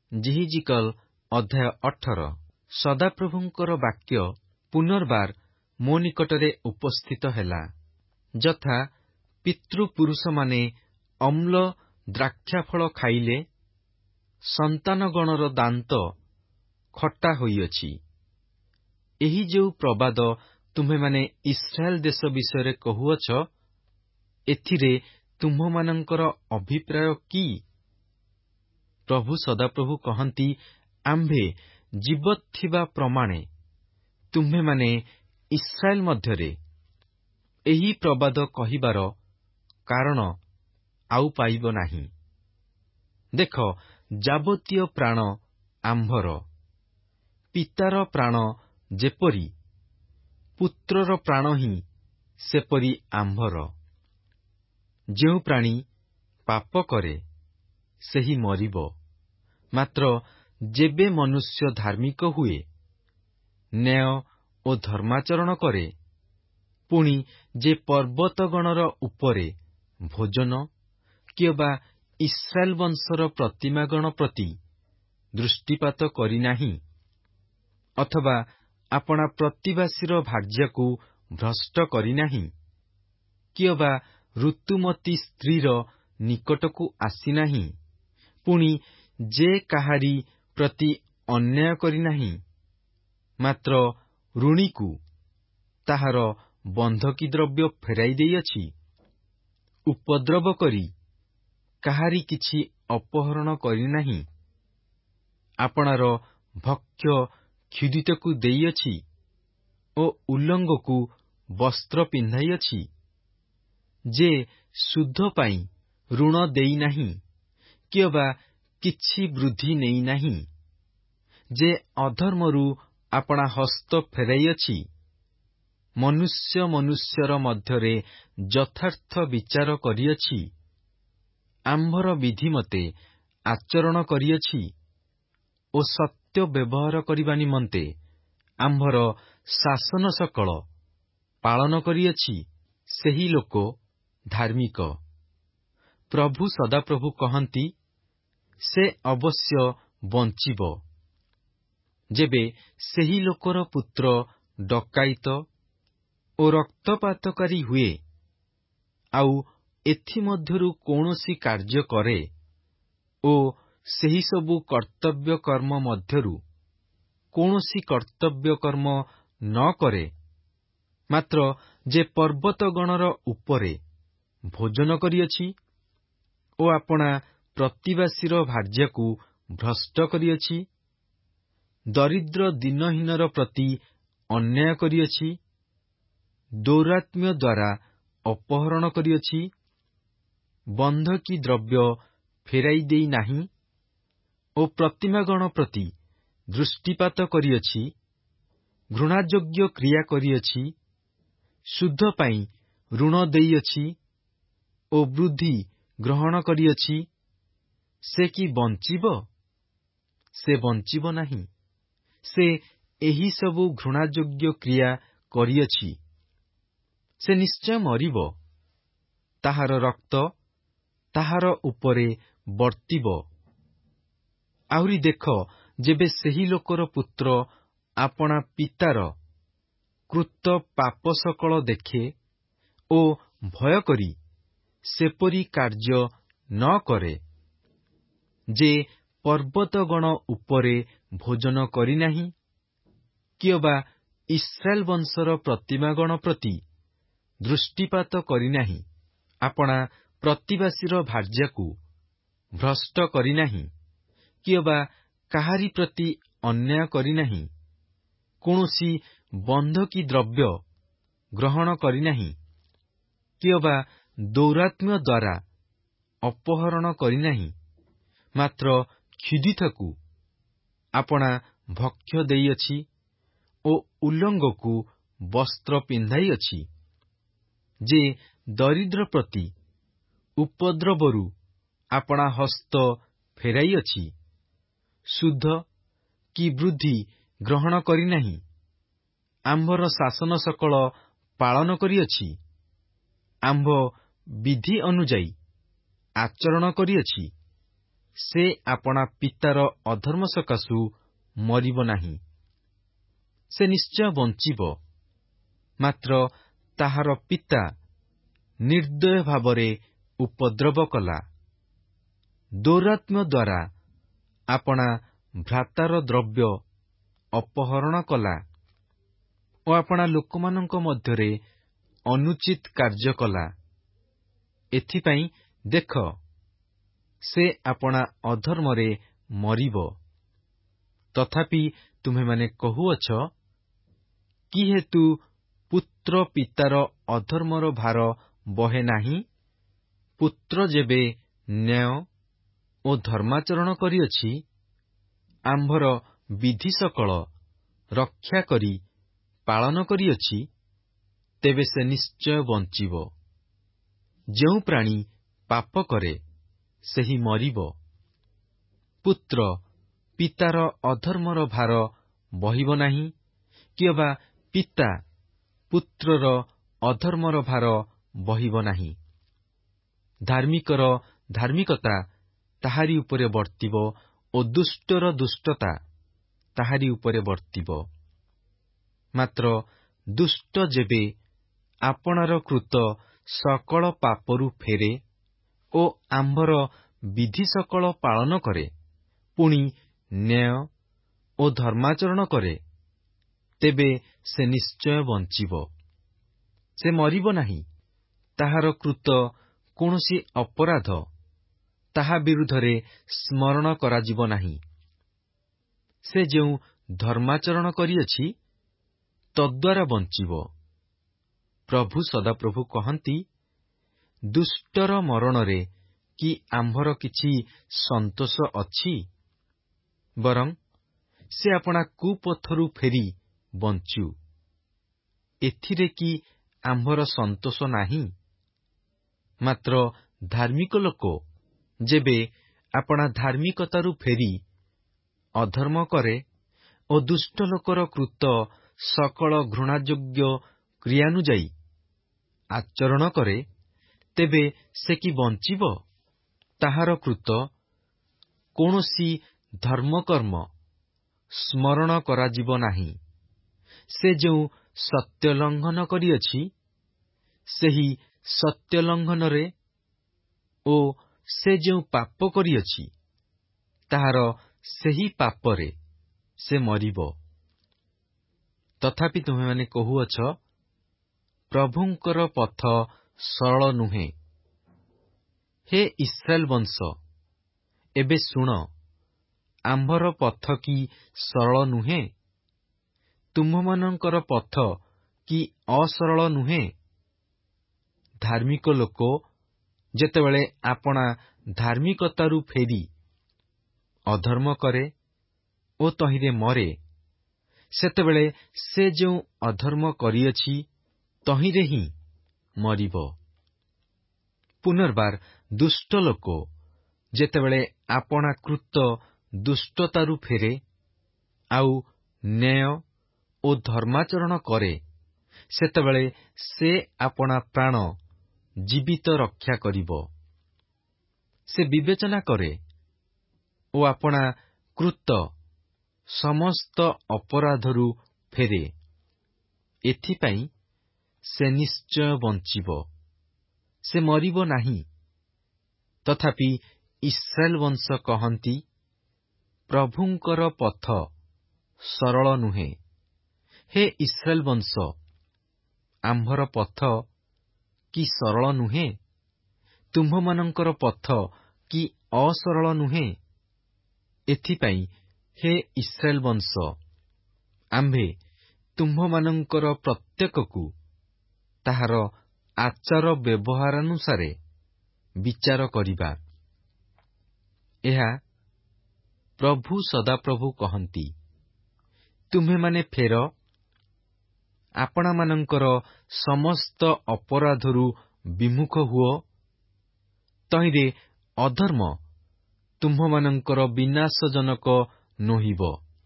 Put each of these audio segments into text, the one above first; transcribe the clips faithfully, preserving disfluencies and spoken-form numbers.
ଜିହିଜିକଲ ଅଧ୍ୟାୟ ଅଠର। ସଦାପ୍ରଭୁଙ୍କର ବାକ୍ୟ ପୁନର୍ବାର ମୋ ନିକଟରେ ଉପସ୍ଥିତ ହେଲା, ଯଥା ପିତୃପୁରୁଷମାନେ ଅମ୍ଳ ଦ୍ରାକ୍ଷାଫଳ ଖାଇଲେ, ସନ୍ତାନଗଣର ଦାନ୍ତ ଖଟା ହୋଇଅଛି। ଏହି ଯେଉଁ ପ୍ରବାଦ ତୁମ୍ଭେମାନେ ଇସ୍ରାଏଲ ଦେଶ ବିଷୟରେ କହୁଅଛ, ଏଥିରେ ତୁମ୍ଭମାନଙ୍କର ଅଭିପ୍ରାୟ କି? ପ୍ରଭୁ ସଦାପ୍ରଭୁ କହନ୍ତି, ଆମ୍ଭେ ଜୀବତ୍ ଥିବା ପ୍ରମାଣେ ତୁମ୍ଭେମାନେ ଇସ୍ରାଏଲ ମଧ୍ୟରେ ଏହି ପ୍ରବାଦ କହିବାର କାରଣ ଆଉ ପାଇବ ନାହିଁ। ଦେଖ, ଯାବତୀୟ ପ୍ରାଣ ଆମ୍ଭର, ପିତାର ପ୍ରାଣ ଯେପରି, ପୁତ୍ରର ପ୍ରାଣ ହିଁ ସେପରି ଆମ୍ଭର। ଯେଉଁ ପ୍ରାଣୀ ପାପ କରେ, ସେହି ମରିବ। ମାତ୍ର ଯେବେ ମନୁଷ୍ୟ ଧାର୍ମିକ ହୁଏ, ନ୍ୟାୟ ଓ ଧର୍ମାଚରଣ କରେ, ପୁଣି ଯେ ପର୍ବତଗଣର ଉପରେ ଭୋଜନ କିମ୍ବା ଇସ୍ରାଏଲ ବଂଶର ପ୍ରତିମାଗଣ ପ୍ରତି ଦୃଷ୍ଟିପାତ କରିନାହିଁ, ଅଥବା ଆପଣା ପ୍ରତିବାସୀର ଭାର୍ଯ୍ୟାକୁ ଭ୍ରଷ୍ଟ କରିନାହିଁ, କିମ୍ବା ଋତୁମତୀ ସ୍ତ୍ରୀର ନିକଟକୁ ଆସିନାହିଁ, ପୁଣି ଯେ କାହାରି ପ୍ରତି ଅନ୍ୟାୟ କରିନାହିଁ, ମାତ୍ର ଋଣୀକୁ ତାହାର ବନ୍ଧକୀ ଦ୍ରବ୍ୟ ଫେରାଇ ଦେଇଅଛି, ଉପଦ୍ରବ କରି କାହାରି କିଛି ଅପହରଣ କରିନାହିଁ, ଆପଣାର ଭକ୍ଷ୍ୟ କ୍ଷୁଧିତକୁ ଦେଇଅଛି ଓ ଉଲଙ୍ଗକୁ ବସ୍ତ୍ର ପିନ୍ଧାଇଅଛି, ଯେ ସୁଧ ପାଇଁ ଋଣ ଦେଇନାହିଁ କିମ୍ବା କିଛି ବୃଦ୍ଧି ନେଇନାହିଁ, ଯେ ଅଧର୍ମରୁ ଆପଣା ହସ୍ତ ଫେରାଇଅଛି, ମନୁଷ୍ୟ ମନୁଷ୍ୟର ମଧ୍ୟରେ ଯଥାର୍ଥ ବିଚାର କରିଅଛି, ଆମ୍ଭର ବିଧିମତେ ଆଚରଣ କରିଅଛି ଓ ସତ୍ୟ ବ୍ୟବହାର କରିବା ନିମନ୍ତେ ଆମ୍ଭର ଶାସନ ସକଳ ପାଳନ କରିଅଛି, ସେହି ଲୋକ ଧାର୍ମିକ। ପ୍ରଭୁ ସଦାପ୍ରଭୁ କହନ୍ତି, ସେ ଅବଶ୍ୟ ବଞ୍ଚିବ। ଯେବେ ସେହି ଲୋକର ପୁତ୍ର ଡକାଇତ ଓ ରକ୍ତପାତକାରୀ ହୁଏ, ଆଉ ଏଥିମଧ୍ୟରୁ କୌଣସି କାର୍ଯ୍ୟ କରେ ଓ ସେହିସବୁ କର୍ତ୍ତବ୍ୟ କର୍ମ ମଧ୍ୟରୁ କୌଣସି କର୍ତ୍ତବ୍ୟ କର୍ମ ନ କରେ, ମାତ୍ର ଯେ ପର୍ବତଗଣର ଉପରେ ଭୋଜନ କରିଅଛି ଓ ଆପଣା ପ୍ରତିବାସୀର ଭାର୍ଯ୍ୟାକୁ ଭ୍ରଷ୍ଟ କରିଅଛି, ଦରିଦ୍ର ଦିନହୀନର ପ୍ରତି ଅନ୍ୟାୟ କରିଅଛି, ଦୌରାତ୍ମ୍ୟ ଦ୍ୱାରା ଅପହରଣ କରିଅଛି, ବନ୍ଧକୀ ଦ୍ରବ୍ୟ ଫେରାଇ ଦେଇ ନାହିଁ ଓ ପ୍ରତିମାଗଣ ପ୍ରତି ଦୃଷ୍ଟିପାତ କରିଅଛି, ଘୃଣାଯୋଗ୍ୟ କ୍ରିୟା କରିଅଛି, ସୁଧ ପାଇଁ ଋଣ ଦେଇଅଛି ଓ ବୃଦ୍ଧି ଗ୍ରହଣ କରିଅଛି, ସେ କି ବଞ୍ଚିବ? ସେ ବଞ୍ଚିବ ନାହିଁ। ସେ ଏହିସବୁ ଘୃଣାଯୋଗ୍ୟ କ୍ରିୟା କରିଅଛି, ସେ ନିଶ୍ଚୟ ମରିବ। ତାହାର ରକ୍ତ ତାହାର ଉପରେ ବର୍ତ୍ତିବ। ଆହୁରି ଦେଖ, ଯେବେ ସେହି ଲୋକର ପୁତ୍ର ଆପଣା ପିତାର କୃତ ପାପ ସକଳ ଦେଖେ ଓ ଭୟ କରି ସେପରି କାର୍ଯ୍ୟ ନ କରେ, ଯେ ପର୍ବତଗଣ ଉପରେ ଭୋଜନ କରିନାହିଁ କିମ୍ବା ଇସ୍ରାଏଲ ବଂଶର ପ୍ରତିମାଗଣ ପ୍ରତି ଦୃଷ୍ଟିପାତ କରିନାହିଁ, ଆପଣା ପ୍ରତିବାସୀର ଭାର୍ଯ୍ୟାକୁ ଭ୍ରଷ୍ଟ କରିନାହିଁ କିମ୍ବା କାହାରି ପ୍ରତି ଅନ୍ୟାୟ କରିନାହିଁ, କୌଣସି ବନ୍ଧକୀ ଦ୍ରବ୍ୟ ଗ୍ରହଣ କରିନାହିଁ କିମ୍ବା ଦୌରାତ୍ମ୍ୟ ଦ୍ୱାରା ଅପହରଣ କରିନାହିଁ, ମାତ୍ର କ୍ଷୁଧିତକୁ ଆପଣା ଭକ୍ଷ୍ୟ ଦେଇଅଛି ଓ ଉଲଙ୍ଗକୁ ବସ୍ତ୍ର ପିନ୍ଧାଇଅଛି, ଯେ ଦରିଦ୍ର ପ୍ରତି ଉପଦ୍ରବରୁ ଆପଣା ହସ୍ତ ଫେରାଇଅଛି, ସୁଧ କି ବୃଦ୍ଧି ଗ୍ରହଣ କରିନାହିଁ, ଆମ୍ଭର ଶାସନ ସକଳ ପାଳନ କରିଅଛି, ଆମ୍ଭ ବିଧି ଅନୁଯାୟୀ ଆଚରଣ କରିଅଛି, ସେ ଆପଣା ପିତାର ଅଧର୍ମ ସକାଶୁ ମରିବ ନାହିଁ। ସେ ନିଶ୍ଚୟ ବଞ୍ଚିବ, ମାତ୍ର ତାହାର ପିତା ନିର୍ଦ୍ଦୟ ଭାବରେ ଉପଦ୍ରବ କଲା। ଦୌରାତ୍ମ୍ୟ ଦ୍ୱାରା ଆପଣା ଭ୍ରାତାର ଦ୍ରବ୍ୟ ଅପହରଣ କଲା ଓ ଆପଣା ଲୋକମାନଙ୍କ ମଧ୍ୟରେ ଅନୁଚିତ କାର୍ଯ୍ୟ କଲା। ଏଥିପାଇଁ ଦେଖ, ସେ ଆପଣା ଅଧର୍ମରେ ମରିବ। ତଥାପି ତୁମେମାନେ କହୁଅଛ, କି ହେତୁ ପୁତ୍ର ପିତାର ଅଧର୍ମର ଭାର ବହେ ନାହିଁ? ପୁତ୍ର ଯେବେ ନ୍ୟାୟ ଓ ଧର୍ମାଚରଣ କରିଅଛି, ଆମ୍ଭର ବିଧି ସକଳ ରକ୍ଷା କରି ପାଳନ କରିଅଛି, ତେବେ ସେ ନିଶ୍ଚୟ ବଞ୍ଚିବ। ଯେଉଁ ପ୍ରାଣୀ ପାପ କରେ, ସେହି ମରିବ। ପୁତ୍ର ପିତାର ଅଧର୍ମର ଭାର ବହିବ ନାହିଁ, କି ଅବା ପିତା ପୁତ୍ରର ଅଧର୍ମର ଭାର ବହିବ ନାହିଁ। ଧାର୍ମିକର ଧାର୍ମିକତା ତାହାରି ଉପରେ ବର୍ତ୍ତିବ ଓ ଦୁଷ୍ଟର ଦୁଷ୍ଟତା ତାହାରି ଉପରେ ବର୍ତ୍ତିବ। ମାତ୍ର ଦୁଷ୍ଟ ଯେବେ ଆପଣାର କୃତ ସକଳ ପାପରୁ ଫେରେ ଓ ଆମ୍ଭର ବିଧି ସକଳ ପାଳନ କରେ, ପୁଣି ନ୍ୟାୟ ଓ ଧର୍ମାଚରଣ କରେ, ତେବେ ସେ ନିଶ୍ଚୟ ବଞ୍ଚିବ। ସେ ମରିବ ନାହିଁ। ତାହାର କୃତ କୌଣସି ଅପରାଧ ତାହା ବିରୁଦ୍ଧରେ ସ୍ମରଣ କରାଯିବ ନାହିଁ। ସେ ଯେଉଁ ଧର୍ମାଚରଣ କରିଅଛି, ତଦ୍ୱାରା ବଞ୍ଚିବ। ପ୍ରଭୁ ସଦାପ୍ରଭୁ କହନ୍ତି, ଦୁଷ୍ଟର ମରଣରେ କି ଆମ୍ଭର କିଛି ସନ୍ତୋଷ ଅଛି? ବରଂ ସେ ଆପଣା କୁପଥରୁ ଫେରି ବଞ୍ଚୁ। ଏଥିରେ କି ଆମ୍ଭର ସନ୍ତୋଷ ନାହିଁ? ମାତ୍ର ଧାର୍ମିକ ଲୋକ ଯେବେ ଆପଣା ଧାର୍ମିକତାରୁ ଫେରି ଅଧର୍ମ କରେ ଓ ଦୁଷ୍ଟ ଲୋକର କୃତ ସକଳ ଘୃଣାଯୋଗ୍ୟ କ୍ରିୟାନୁଯାୟୀ ଆଚରଣ କରେ, ତେବେ ସେ କି ବଞ୍ଚିବ? ତାହାର କୃତ କୌଣସି ଧର୍ମକର୍ମ ସ୍ମରଣ କରାଯିବ ନାହିଁ। ସେ ଯେଉଁ ସତ୍ୟଲଙ୍ଘନ କରିଅଛି, ସେହି ସତ୍ୟଲଙ୍ଘନରେ ଓ ସେ ଯେଉଁ ପାପ କରିଅଛି, ତାହାର ସେହି ପାପରେ ସେ ମରିବ। ତଥାପି ତୁମେମାନେ କହୁଅଛ, ପ୍ରଭୁଙ୍କର ପଥ ସରଳ ନୁହେଁ। ହେ ଇସ୍ରାଏଲ ବଂଶ, ଏବେ ଶୁଣ, ଆମ୍ଭର ପଥ କି ସରଳ ନୁହେଁ? ତୁମ୍ଭମାନଙ୍କର ପଥ କି ଅସରଳ ନୁହେଁ? ଧାର୍ମିକ ଲୋକ ଯେତେବେଳେ ଆପଣା ଧାର୍ମିକତାରୁ ଫେରି ଅଧର୍ମ କରେ ଓ ତହିଁରେ ମରେ, ସେତେବେଳେ ସେ ଯେଉଁ ଅଧର୍ମ କରିଅଛି, ତହିଁରେ ହିଁ ମରିବ। ପୁନର୍ବାର ଦୁଷ୍ଟ ଲୋକ ଯେତେବେଳେ ଆପଣା କୃତ ଦୁଷ୍ଟତାରୁ ଫେରେ, ଆଉ ନ୍ୟାୟ ଓ ଧର୍ମାଚରଣ କରେ, ସେତେବେଳେ ସେ ଆପଣା ପ୍ରାଣ ଜୀବିତ ରକ୍ଷା କରିବ। ସେ ବିବେଚନା କରେ ଓ ଆପଣା କୃତ ସମସ୍ତ ଅପରାଧରୁ ଫେରେ। ଏଥିପାଇଁ ସେ ନିଶ୍ଚୟ ବଞ୍ଚିବ, ସେ ମରିବ ନାହିଁ। ତଥାପି ଇସ୍ରାଏଲ ବଂଶ କହନ୍ତି, ପ୍ରଭୁଙ୍କର ପଥ ସରଳ ନୁହେଁ। ହେ ଇସ୍ରାଏଲ ବଂଶ, ଆମ୍ଭର ପଥ କି ସରଳ ନୁହେଁ? ତୁମ୍ଭମାନଙ୍କର ପଥ କି ଅସରଳ ନୁହେଁ? ଏଥିପାଇଁ ହେ ଇସ୍ରାଏଲ ବଂଶ, ଆମ୍ଭେ ତୁମ୍ଭମାନଙ୍କର ପ୍ରତ୍ୟେକକୁ ତାହାର ଆଚାର ବ୍ୟବହାରାନୁସାରେ ବିଚାର କରିବା। ଏହା ପ୍ରଭୁ ସଦାପ୍ରଭୁ କହନ୍ତି, ତୁମ୍ଭେମାନେ ଫେର, ଆପଣାମାନଙ୍କର ସମସ୍ତ ଅପରାଧରୁ ବିମୁଖ ହୁଅ, ତହିଁରେ ଅଧର୍ମ ତୁମ୍ଭମାନଙ୍କର ବିନାଶଜନକ ନୋହିବ।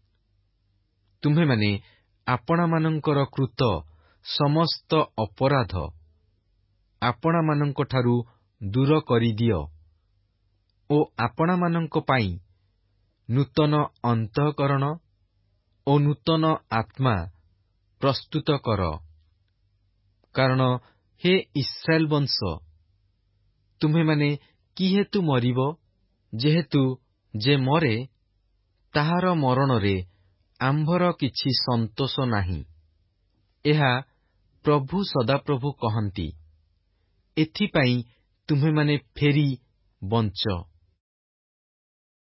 ତୁମ୍ଭେମାନେ ଆପଣାମାନଙ୍କର କୃତ ସମସ୍ତ ଅପରାଧ ଆପଣାମାନଙ୍କଠାରୁ ଦୂର କରିଦିଅ, ଓ ଆପଣମାନଙ୍କ ପାଇଁ ନୂତନ ଅନ୍ତଃକରଣ ଓ ନୂତନ ଆତ୍ମା ପ୍ରସ୍ତୁତ କର। କାରଣ ହେ ଇସ୍ରାଏଲ ବଂଶ, ତୁମ୍ଭେମାନେ କି ହେତୁ ମରିବ? ଯେହେତୁ ଯେ ମରେ, ତାହାର ମରଣରେ ଆମ୍ଭର କିଛି ସନ୍ତୋଷ ନାହିଁ। ଏହା ପ୍ରଭୁ ସଦାପ୍ରଭୁ କହନ୍ତି। ଏଥିପାଇଁ ତୁମ୍ଭେମାନେ ଫେରି ବଞ୍ଚ।